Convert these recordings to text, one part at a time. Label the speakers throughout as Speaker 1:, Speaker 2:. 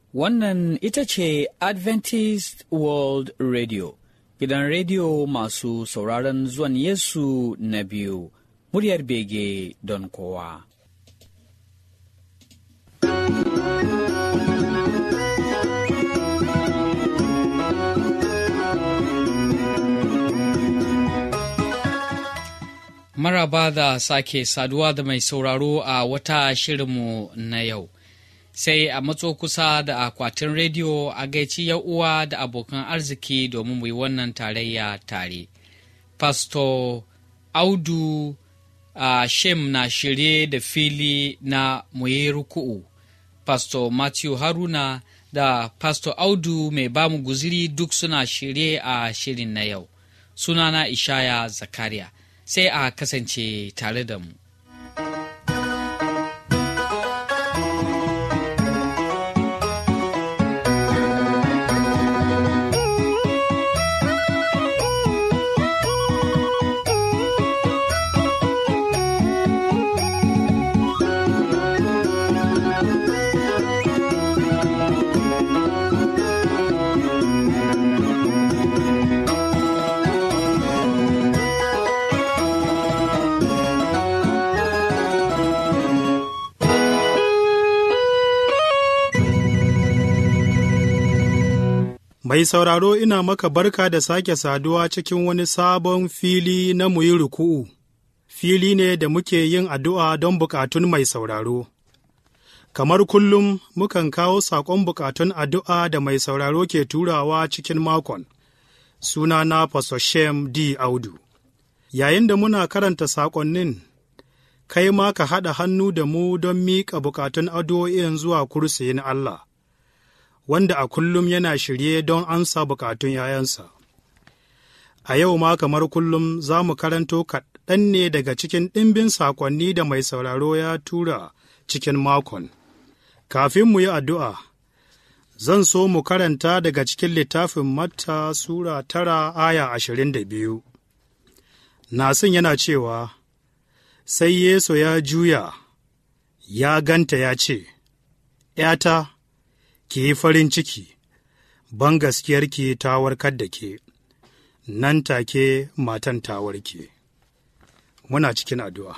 Speaker 1: Wannan ita ce Adventist World Radio, gidan rediyo masu sauraron zuwan Yesu na biyu, muryar bege don kowa. Maraba da sake saduwa da mai sauraro a wata shirinmu na yau. Sai a matso kusa da akwatin rediyo a gaici uwa da abokan arziki domin mu yi wannan tarayya tare. Pastor Audu Shem na shirye da fili na muyi ruku'u. Pastor Matthew Haruna da Pastor Audu mai bamu guziri duk suna shirye a shirin na yau. Sunana Ishaya Zakariya. Sai a kasance tare da mu.
Speaker 2: Mai sauraro, ina maka barka da sake saduwa cikin wani sabon fili na muyi ruku'u. Fili ne da muke yin addu'a don bukatun mai sauraro. Kamar kullum mukan kawo saƙon bukatun addu'a da mai sauraro ke turawa cikin makon. Sunana Pastor Shem D. Audu. Yayin da muna karanta saƙonnin, kai ma ka haɗa hannu da mu don miƙa bukatun addu'o'in zuwa kursiyin Allah, wanda a kullum yana shirye don amsa bukatun ’ya'yansa. A yau ma kamar kullum za mu karanto kaɗan ne daga cikin ɗimbin saƙonni da mai sauraro ya tura cikin makon. Kafin mu yi addu'a, zan so mu karanta daga cikin littafin Matta Sura 9 aya 22. Nasin yana cewa, sai Yesu ya juya, ya ganta ya ce, ’yata, ki yi farin ciki, bangaskiyarki ta warkar da ke, nan take matan ta warke. Muna cikin addu'a.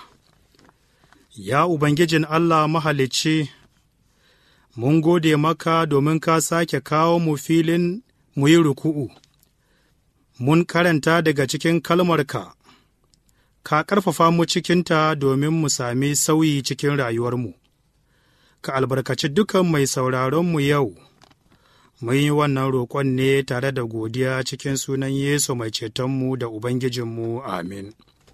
Speaker 2: Ya Ubangijin Allah Mahalicci, mun gode maka domin ka sake kawo mu filin mu yi ruku'u. Mun karanta daga cikin kalmarka, ka ƙarfafa mu cikinta domin mu sami sauyi cikin rayuwarmu. Ka albarkaci dukan mai sauraronmu yau, mun yi wannan roƙon ne tare da godiya cikin sunan Yesu mai cetonmu da Ubangijinmu, amin.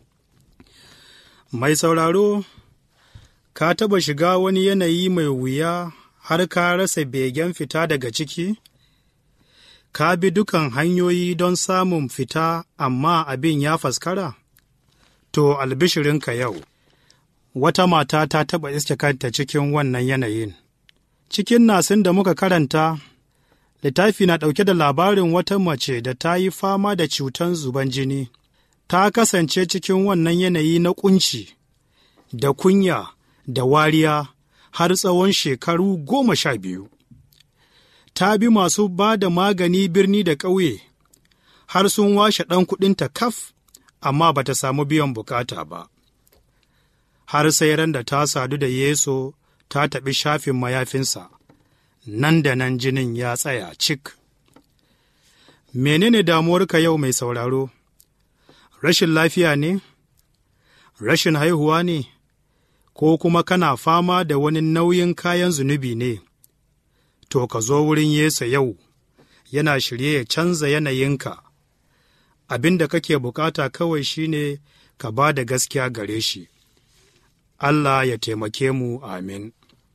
Speaker 2: Mai sauraro, ka taɓa shiga wani yanayi mai wuya har ka rasa begen fita daga ciki? Ka bi dukan hanyoyi don samun fita, amma abin ya faskara? To, albishirinka yau. Wata mata ta taɓa iske kanta cikin wannan yanayin. Cikin Nasin da muka karanta, littafi na ɗauke da labarin wata mace da ta yi fama da cutan zuban jini. Ta kasance cikin wannan yanayi na ƙunci, da kunya, da wariya, har tsawon shekaru 12. Ta bi masu ba da magani birni da ƙauye, har sun washe ɗan kuɗinta kaf, amma ba ta samu biyan bukata ba. Har sai ran da ta sadu da Yesu ta taɓi shafin mayafinsa, nan da nan jinin ya tsaya cik. Menene damuwarka yau mai sauraro? Rashin lafiya ne? Rashin haihuwa ne? Ko kuma kana fama da wani nauyin kayan zunubi ne? To, ka zo wurin Yesu yau, yana shirye ya canza yanayinka. Abin da kake bukata kawai shine ka ba da gaskiya gare shi. Allah ya taimake mu, amin.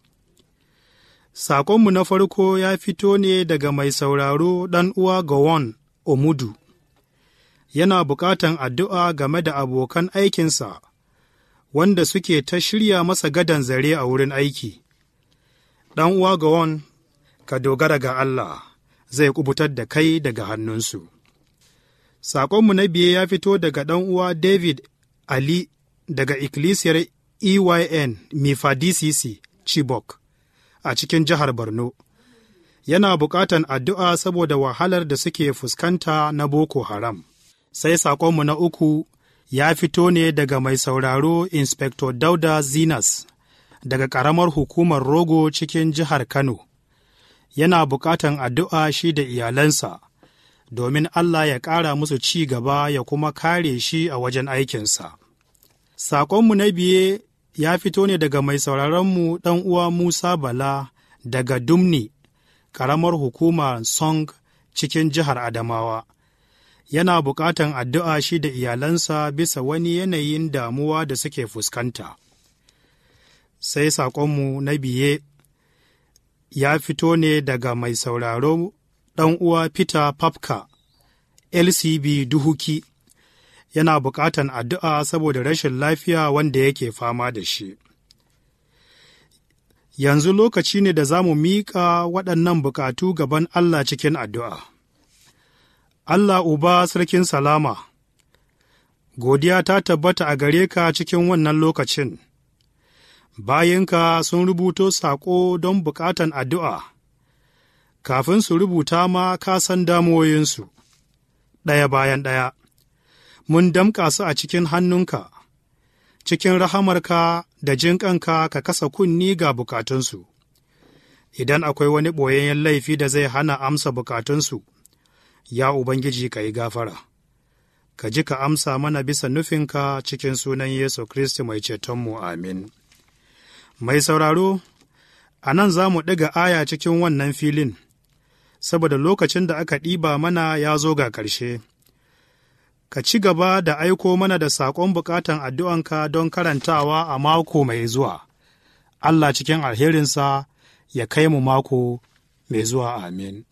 Speaker 2: Saƙonmu na farko ya fito ne daga mai sauraro ɗan uwa Gowon Omudu. Yana buƙatan addu'a game da abokan aikinsa, wanda suke ta shirya masa gadan zare a wurin aiki. Ɗan uwa Gowon, ka dogara ga Allah, zai kubutar da kai daga hannunsu. Saƙonmu na biye ya fito daga ɗan uwa David Ali daga ikkilisiyar EYN Mifa DCC Chibok a cikin jihar Borno. yana buƙatan addu'a saboda wahalar da suke fuskanta na Boko Haram. Sai saƙonmu na uku ya fito ne daga mai sauraro Inspector Dauda Zinas daga ƙaramar hukumar Rogo cikin jihar Kano. Yana buƙatan addu'a shi da iyalansa, domin Allah ya ƙara musu ci gaba ya kuma kare shi a wajen aikinsa. Saƙonmu na biye ya fito ne daga mai sauraronmu ɗan uwa Musa Bala daga Dumni, ƙaramar hukumar Song cikin jihar Adamawa. Yana buƙatan addu'a shi da iyalansa bisa wani yanayin damuwa da suke fuskanta. Sai saƙonmu na biye ya fito ne daga mai sauraro ɗan uwa Peter Papka, LCB Duhuki. Yana buƙatan addu'a saboda rashin lafiya wanda yake fama da shi. Yanzu lokaci ne da za mu miƙa waɗannan buƙatu gaban Allah cikin addu'a. Allah Uba Sarkin Salama, godiya ta tabbata a gare ka cikin wannan lokacin. Bayinka sun rubuto saƙo don buƙatan addu'a, kafin su rubuta ma ka san damuwoyinsu, ɗaya bayan ɗaya. Mun damƙa su a cikin hannunka, cikin rahamarka da jinƙanka ka kasa kunni ga bukatunsu. Idan akwai wani ɓoyayyen laifi da zai hana amsa bukatunsu, ya Ubangiji ka yi gafara. Ka ji ka amsa mana bisa nufinka cikin sunan Yesu Kiristi mai cetonmu, amin. Mai sauraro, a nan za mu ɗiga aya cikin wannan filin, saboda lokacin da aka ɗiba mana ya zo ga ƙarshe. Ka ci gaba da aiko mana da saƙon buƙatan addu'anka don karantawa a mako mai zuwa. Allah cikin alherinsa ya kai mu mako mai zuwa, amin.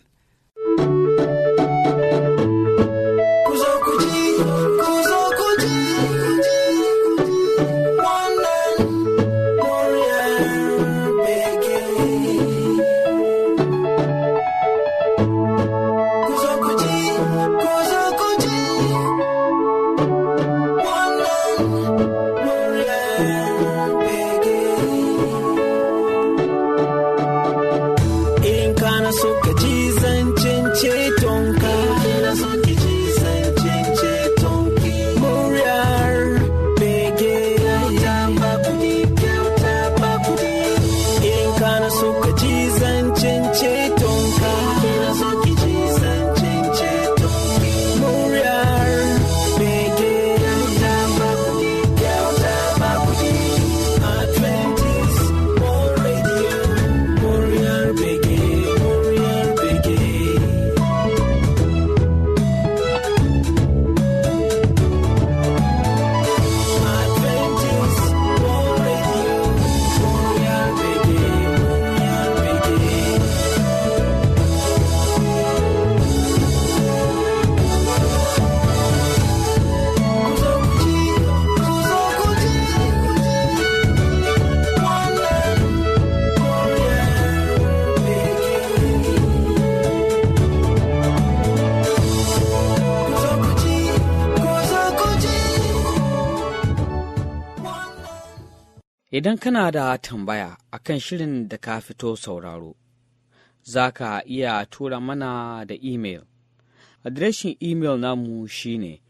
Speaker 1: Idan kana da tambaya akan shirin da ka fito sauraro, za ka iya tura mana da imel. Adireshin imel namu shine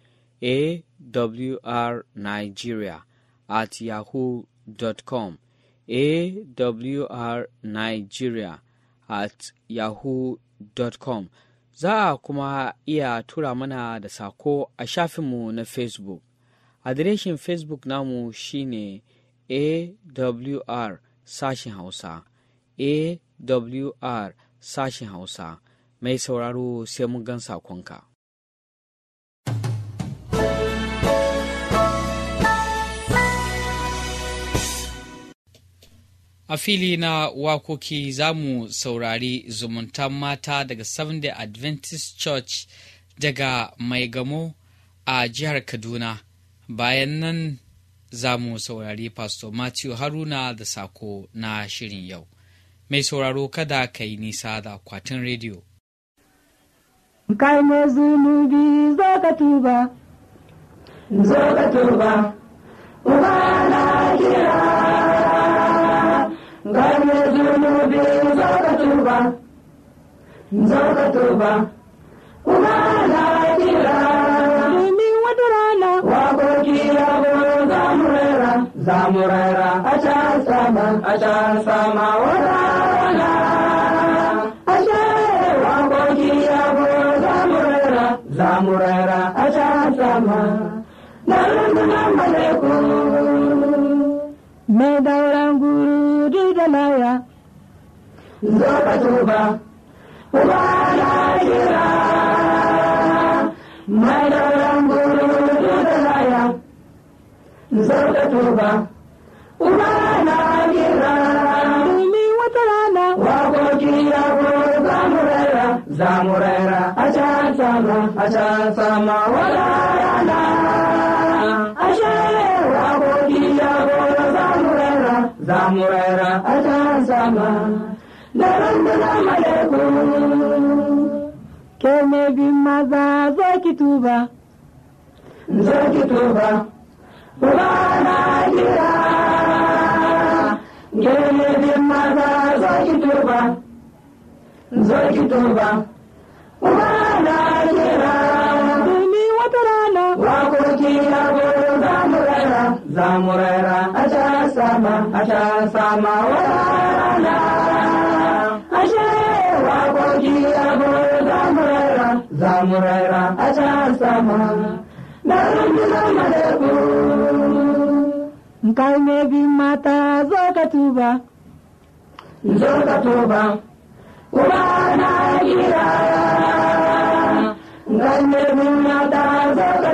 Speaker 1: awrnigeria@yahoo.com, awrnigeria@yahoo.com. Za a kuma iya tura mana da sako a shafinmu na Facebook. Adireshin Facebook namu shine AWR sashen Hausa, AWR sashen Hausa. Mai sauraro sai mun gan sakonka. A fili na wakoki za mu saurari zumuntan mata daga Seventh-day Adventist Church daga Mai Gamo a jihar Kaduna. Bayan nan za mu saurari Pastor Matthew Haruna da sako na shirin yau. Mai sauraro kada ka yi nisa da akwatin rediyo.
Speaker 3: Kai mai zunubi zo ka tuba, Uba na kira. Kai mai zunubi zo ka tuba, zo ka tuba, kuma na kira. Domin wata rana, waƙoƙi yabo za mu rera a can sama wata rana. Ashe waƙoƙi yabo za mu rera a can sama, na rundunar maleku. Mai dauran guru da laya, zo ka tuba, kuma na kira. Mai dauran guru da laya, zo ka tuba, kuma na kira. Domin wata rana, waƙoƙi yabo za mu rera a can sama wata rana. Ashe waƙoƙi yabo za mu rera a can sama, da rundunar maleku. Ke mai bin maza zo ki tuba, kuma na kira. Ke mai bin maza zo ki tuba, kuma na kira. Domin wata rana, waƙoƙi yabo za mu rera a can sama wata rana. Ashe waƙoƙi yabo za mu rera a can sama, da rundunar maleku. Kai mai bin mata zo ka tuba, kuma na kira. Kai mai bin mata zo ka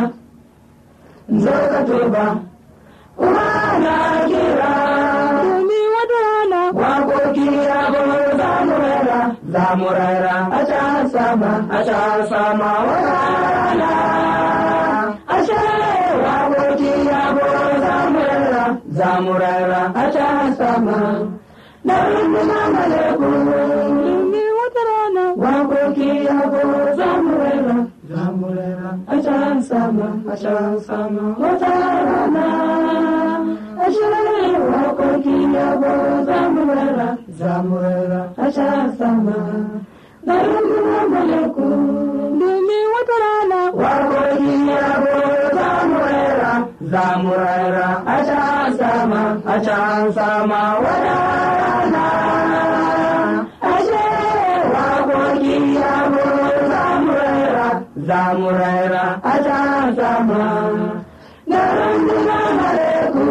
Speaker 3: tuba, kuma na kira. Domin wata rana, waƙoƙi yabo za mu rera a can sama wata rana. Ashe waƙoƙi yabo za mu rera a can sama, da rundunar maleku. Domin wata rana, waƙoƙi yabo za mu rera a can sama wata rana. Ashe waƙoƙi yabo za mu rera a can sama, da rundunar maleku. Domin wata rana, waƙoƙi yabo za mu rera a can sama wata rana. Ashe waƙoƙi yabo za mu rera a can sama, da rundunar maleku.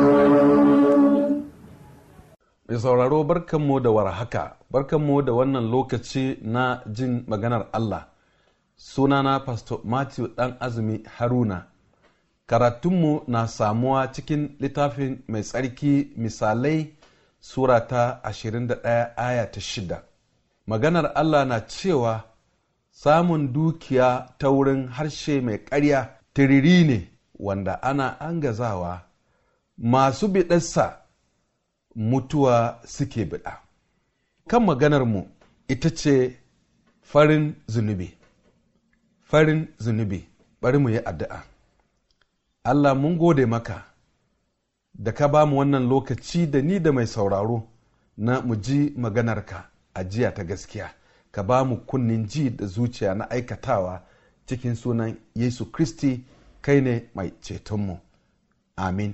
Speaker 4: Mai sauraro barkanmu da warhaka, barkanmu da wannan lokaci na jin maganar Allah. Sunana Pastor Matthew ɗan Azumi Haruna. Karatunmu na samuwa cikin littafin mai tsarki Misalai Sura ta 21 aya ta 6. Maganar Allah na cewa samun dukiya ta wurin harshe mai ƙarya tiriri ne wanda ana angazawa, masu biɗarsa mutuwa suke biɗa. Kan maganarmu ita ce farin zunubi. Farin zunubi, bari mu yi addu'a. Allah mun gode maka da ka ba mu wannan lokaci da ni da mai sauraro na mu ji maganarka a jiya ta gaskiya. Ka ba mu kunnin ji da zuciya na aikatawa cikin sunan Yesu Kristi, kai ne mai cetonmu. Amin.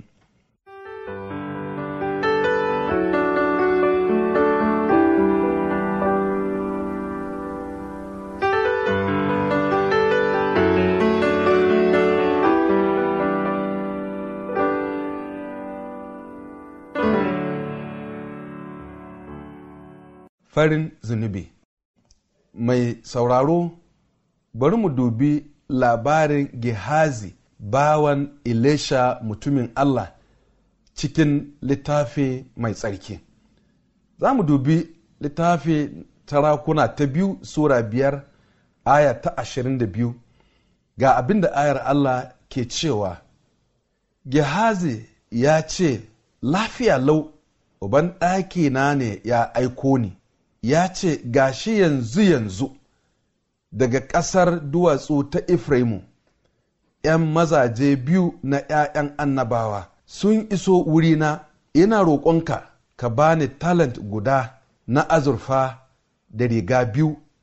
Speaker 4: Farin zunubi. Mai sauraro, bari mu dubi labarin Gehazi, bawan Elisha mutumin Allah, cikin littafi mai tsarki. Za mu dubi littafi Sarakuna ta 2 Sura 5 aya ta 22. Ga abin da ayar Allah ke cewa, Gehazi ya ce, lafiya lau, uban ɗakina ne ya aiko ni. Ya ce, gashi yanzu daga ƙasar duwatsu ta Efraimu, ‘yan mazaje 2 na ‘ya'yan annabawa sun iso wurina, ina roƙonka ka bani talent guda na azurfa da riga 2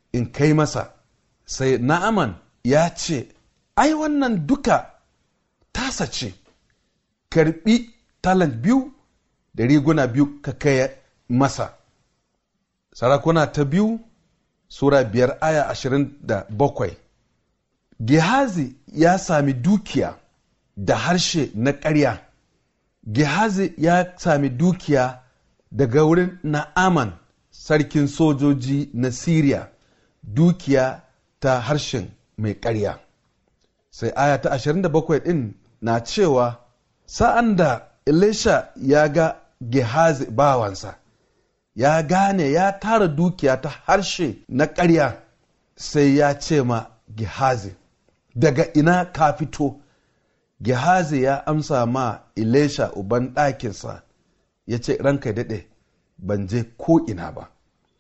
Speaker 4: in kai masa. Sai Na'aman ya ce, ai wannan duka tasa ce, karbi talant 2 da riguna 2 ka kai masa. Sarakuna ta 2 Sura 5 aya 27. Gehazi ya sami dukiya da harshe na ƙarya. Gehazi ya sami dukiya daga wurin Na'aman sarkin sojoji na Siriya, dukiya ta harshen mai ƙarya. Sai aya ta 27 ɗin na cewa, sa'an da Elisha ya ga Gehazi bawansa, ya gane ya tara dukiya ta harshe na ƙarya, sai ya ce ma Gehazi, daga ina ka fito? Gehazi ya amsa ma Elisha uban ɗakinsa, ya ce, ranka daɗe, ban je ko ina ba.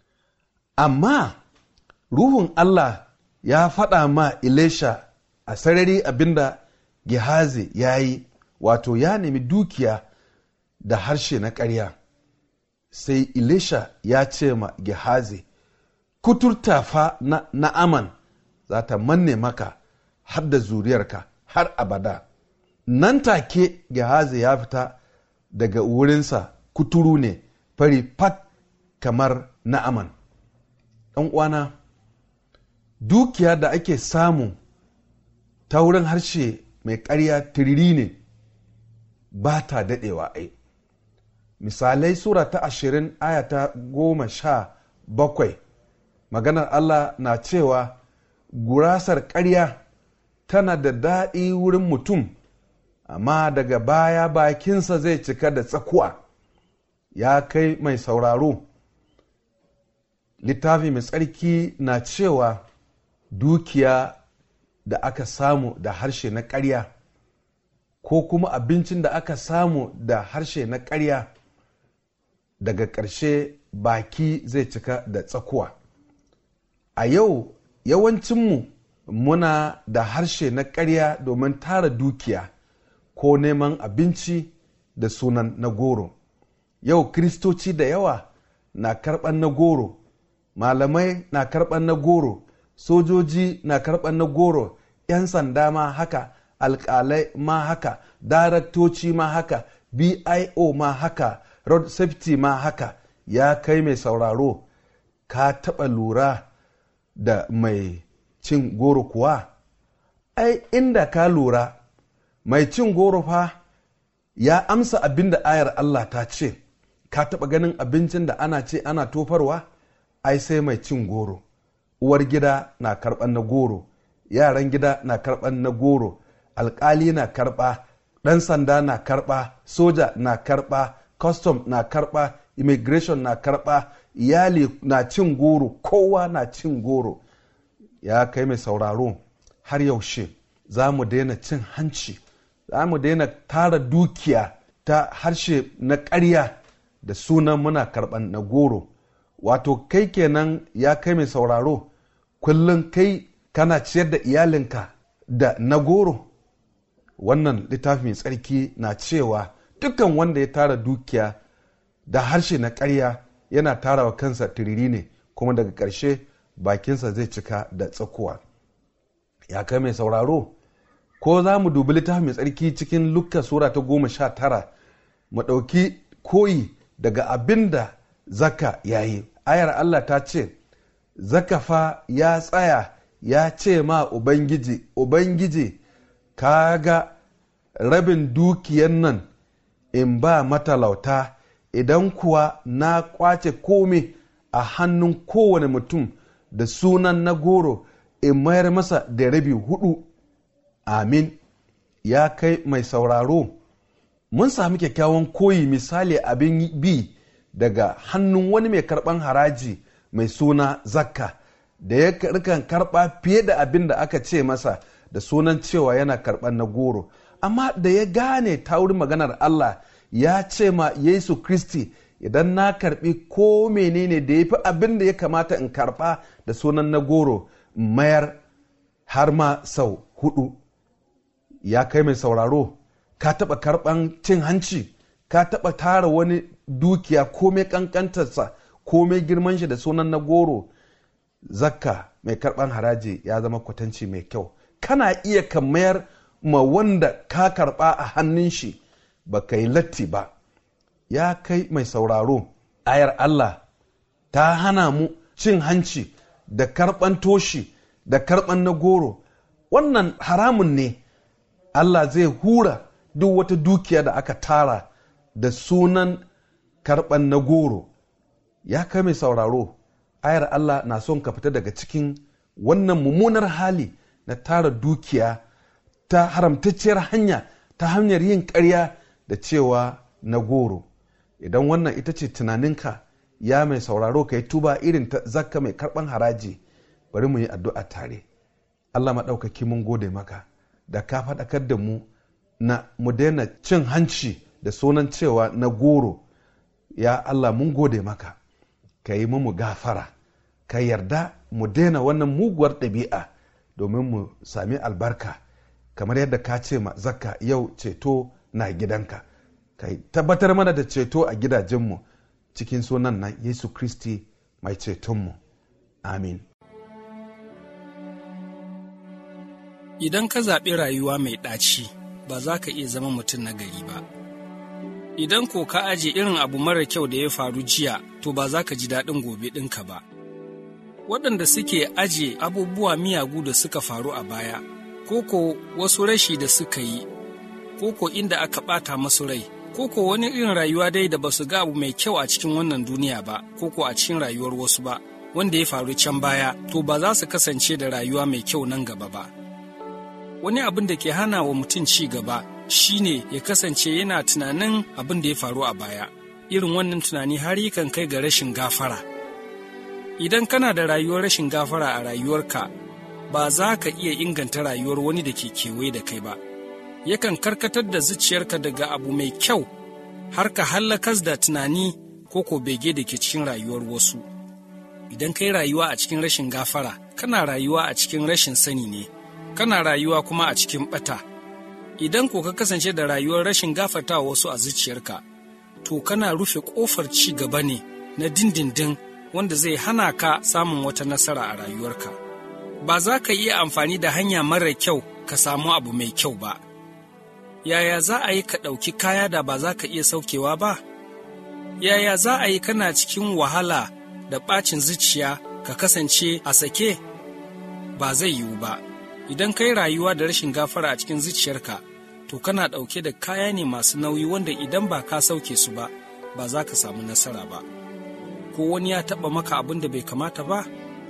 Speaker 4: Amma Ruhun Allah ya faɗa ma Elisha a sarari abinda Gehazi ya yi, wato ya nemi dukiya da harshe na ƙarya. Sai Elisha ya ce ma Gehazi, kuturta fa na Na'aman za ta manne maka har da zuriyarka har abada. Nan take Gehazi ya fita daga wurinsa, kuturu ne, fari fat kamar Na'aman. ɗan uwana, dukiya da ake samu ta wurin harshe mai ƙarya tiriri ne, ba ta daɗewa ai. Misalai Sura ta 20 aya ta 17, maganar Allah na cewa gurasar ƙarya tana da daɗi wurin mutum, amma daga baya bakinsa zai cika da tsakuwa. Ya kai mai sauraro, littafi mai tsarki na cewa dukiya da aka samu da harshe na ƙarya, ko kuma abincin da aka samu da harshe na ƙarya, daga ƙarshe baki zai cika da tsakuwa. A yau yawancinmu muna da harshe na ƙarya domin tara dukiya ko neman abinci da sunan na goro. Yau Kiristoci da yawa na karɓar na goro, malamai na karɓar na goro, sojoji na karɓar na goro, 'yan sanda ma haka, alƙalai ma haka, daraktoci ma haka, BIO ma haka, road safety ma haka. Ya kai mai sauraro, ka taɓa lura da mai cin goro kuwa? Ai, inda ka lura, mai cin goro fa ya amsa abin da ayar Allah ta ce. Ka taɓa ganin abincin da ana ce ana tofarwa? Ai, sai mai cin goro. Uwar gida na karɓar na goro, yaran gida na karɓar na goro, alƙali na karɓa, ɗan sanda na karɓa, soja na karɓa, custom na karɓa, immigration na karɓa, iyali na cin goro, kowa na cin goro. Ya kai mai sauraro, har yaushe za mu daina cin hanci, za mu daina tara dukiya ta harshe na ƙarya da sunan muna karɓar na goro? Wato kai kenan, ya kai mai sauraro, kullum kai kana ciyar da iyalinka da na goro? Wannan littafi mai tsarki na cewa dukkan wanda ya tara dukiya da harshe na ƙarya yana tara wa kansa tiriri ne, kuma daga ƙarshe bakinsa zai cika da tsakuwa. Ya kai mai sauraro, ko za mu dubi littafi mai tsarki cikin Luka Sura ta 19, mu ɗauki koyi daga abin da Zaka ya yi. Ayar Allah ta ce, Zaka fa ya tsaya ya ce ma Ubangiji, Ubangiji, ka ga rabin dukiyan nan in ba matalauta, idan kuwa na kwace kome a hannun kowane mutum da sunan na goro, in mayar masa da rabi 4. Amin. Ya kai mai sauraro, mun sami kyakkyawan koyi, misali abin bi daga hannun wani mai karɓan haraji mai suna Zakka, da ya rikan karɓa fiye da abin da aka ce masa da sunan cewa yana karɓan na goro. Amma da ya gane ta wurin maganar Allah, ya ce ma Yesu Kristi, idan na karɓi ko menene da ya fi abin da ya kamata in karɓa da sunan na goro, mayar har ma sau 4. Ya kai mai sauraro, ka taɓa karɓan cin hanci? Ka taɓa tara wani dukiya komai ƙanƙantarsa, komai girman shi da sunan na goro? zakka mai karɓan haraji ya zama kwatanci mai kyau. Kana iya ka mayar ma wanda ka karɓa a hannun shi ba ka yi latti ba. Ya kai mai sauraro, ayar Allah ta hana mu cin hanci da karɓan toshi da karɓan na goro. Wannan haramun ne. Allah zai hura duk wata dukiya da aka tara da sunan karɓan na goro. Ya kai mai sauraro, ayar Allah na son ka fita daga cikin wannan mummunar hali na tara dukiya ta haramtacciyar hanya, ta hanyar yin ƙarya da cewa na goro. Idan wannan ita ce tunaninka, ya mai sauraro, ka yi tuba irin ta zakka mai karɓan haraji. Bari mu yi addu'a tare. Allah maɗaukaki, mun gode maka da ka faɗakar da mu na mu daina cin hanci da sunan cewa na goro. Ya Allah, mun gode maka, ka yi mu gafara, ka yarda mu daina wannan muguwar ɗabi'a domin mu sami albarka, kamar yadda ka ce ma zakka, yau ceto na gidanka. Ka tabbatar mana da ceto a gidajenmu cikin sunan nan Yesu Kristi mai cetonmu. Amin.
Speaker 5: Idan ka zaɓi rayuwa mai ɗaci, ba za ka iya zama mutum na gari ba. Idan ko ka aje irin abu mara kyau da ya faru jiya, to ba za ka ji daɗin gobe ɗinka ba. Waɗanda suke aje abubuwa miyagu da suka faru a baya, ko wasu rashi da suka yi, ko inda aka ɓata masu rai, ko wani irin rayuwa dai da ba su ga abu mai kyau a cikin wannan duniya ba, ko a cikin rayuwar wasu ba, wanda ya faru can baya, to ba za su kasance da rayuwa mai kyau nan gaba ba. Wani abin da ke hana wa mutum ci gaba shine ya kasance yana tunanin abin da ya faru a baya. Irin wannan tunani har yakan kai ga rashin gafara. Idan kana da rayuwar rashin gafara a rayuwarka, ba za ka iya inganta rayuwar wani da ke kewaye da kai ba. Yakan karkatar da zuciyarka daga abu mai kyau har ka hallakas da tunani ko bege da ke cikin rayuwar wasu. Idan kai rayuwa a cikin rashin gafara, kana rayuwa a cikin rashin sani ne. Kana rayuwa kuma a cikin ɓata. Idan ko ka kasance da rayuwar rashin gafartawa wasu a zuciyarka, to kana rufe ƙofar ci gaba ne na dindindin wanda zai hana ka samun wata nasara a rayuwarka. Ba za ka iya amfani da hanya mara kyau ka samu abu mai kyau ba. Yaya za a yi ka ɗauki kaya da ba za ka iya saukewa ba? Yaya za a yi kana cikin wahala da ɓacin zuciya ka kasance a sake? Ba zai yiwu ba. Idan kai rayuwa da rashin gafara a cikin zuciyarka, to kana ɗauke da kaya ne masu nauyi wanda idan ba ka sauke su ba, ba za ka samu nasara ba. Ko wani ya taɓa maka abin da bai kamata ba,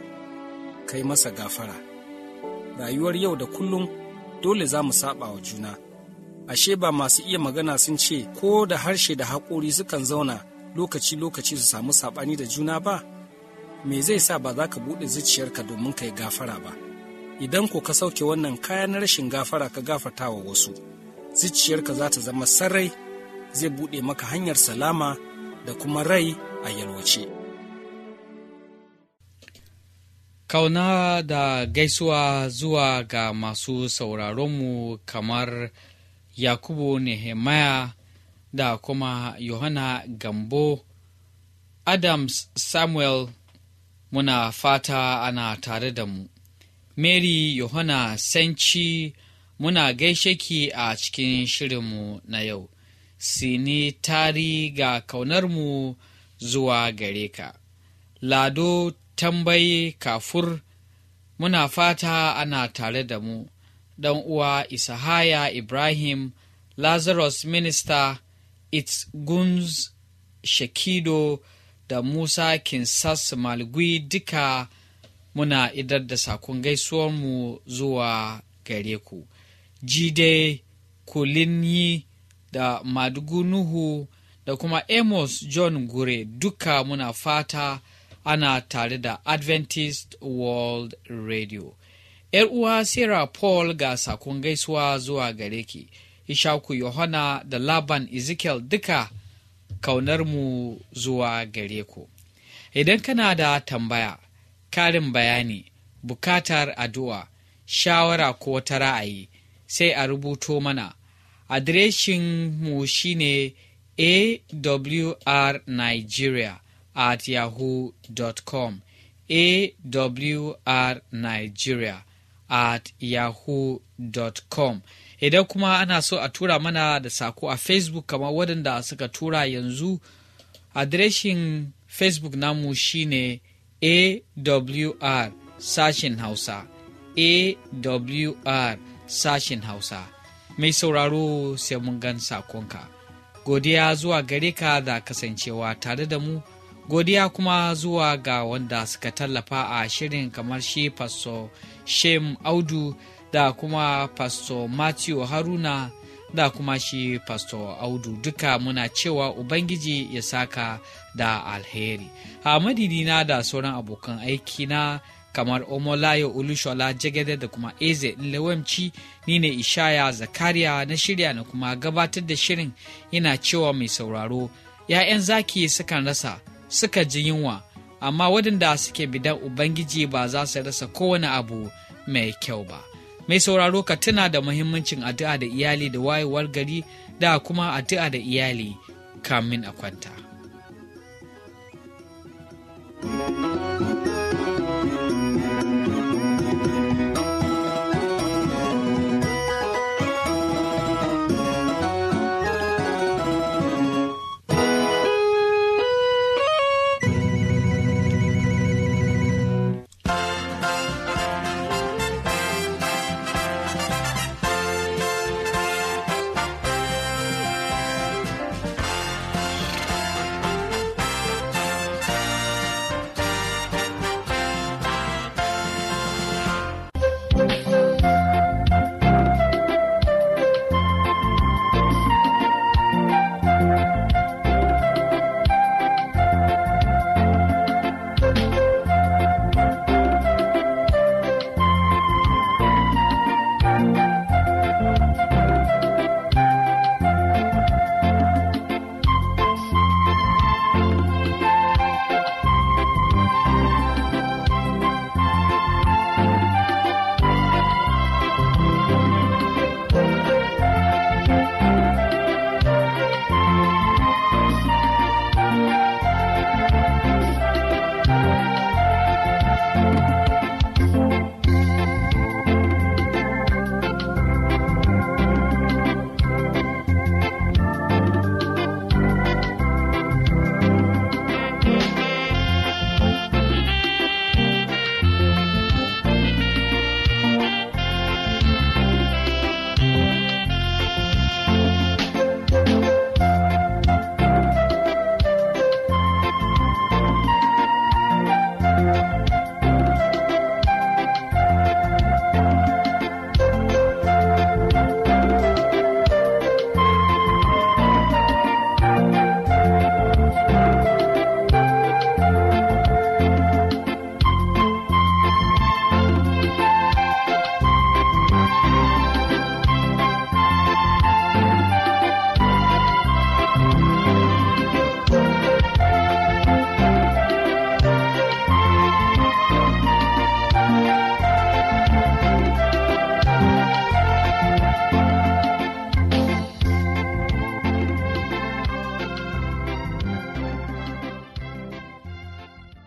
Speaker 5: kai masa gafara. Rayuwar yau da kullum dole za mu saɓa wa juna. Ashe ba masu iya magana sun ce ko da harshe da haƙori sukan zauna lokaci-lokaci su samu saɓani da juna ba? Me zai sa ba za ka buɗe zuciyarka domin ka yi gafara ba? Idan ko ka sauke wannan kaya na rashin gafara ka gafarta wa wasu, zuciyarka za ta zama sarai, zai buɗe maka hanyar salama da kuma rai a yalwace.
Speaker 1: Kauna da gaisuwa zuwa ga masu sauraronmu kamar Yakubu Nehemiah da kuma Yohana Gambo, Adams Samuel, muna fata ana tare da mu. Mary Yohana Senci, muna gaishe ki a cikin shirinmu na yau. Sini tari ga kaunarmu zuwa gare ka. Lado Tambayi Kafur, muna fata ana tare da mu. Dan uwa Isahaya Ibrahim, Lazarus Minister, It's Guns Shekido da Musa Kinsas Malgui duka muna idar da sakon gaisuwarmu zuwa gare ku. Jide Kulinyi da Madugu Nuhu da kuma Amos John Gure duka muna fata ana tare da Adventist World Radio. uwa Sarah Paul ga sakon gaisuwa zuwa gare ki. Ishaku Yohana da Laban Ezekiel duka kaunarmu zuwa gare ku. Idan kana da tambaya, karin bayani, bukatar addu'a, shawara ko ta ra'ayi, sai a rubuto mana. Adireshin mu shine awrnigeria@yahoo.com, awrnigeria@yahoo.com. Idan kuma ana so a tura mana da sako a Facebook kamar waɗanda suka tura yanzu, adireshin Facebook namu shine AWR sashin Hausa, AWR sashin Hausa. Mai sauraro sai mun gan sakonka. Godiya zuwa gare ka da kasancewa tare da mu, godiya kuma zuwa ga wanda suka tallafa a shirin kamar shi Pastor Shem Audu da kuma Pastor Matthew Haruna da kuma shi Pastor Audu, duka muna cewa Ubangiji ya saka da alheri. A madidina da sauran abokan aiki na kamar Omolayo Olushola Jagede da kuma Eze Lewemci, ni ne Ishaya Zakariya na shirya na kuma gabatar da shirin, yana cewa mai sauraro, ‘ya'yan zaki sukan rasa, suka ji yunwa, amma waɗanda suke bidan Ubangiji ba za su rasa kowane abu mai kyau ba. Mai sauraro, ka tuna da muhimmancin addu'a da iyali da wayewar gari da kuma addu'a da iyali kamin a kwanta.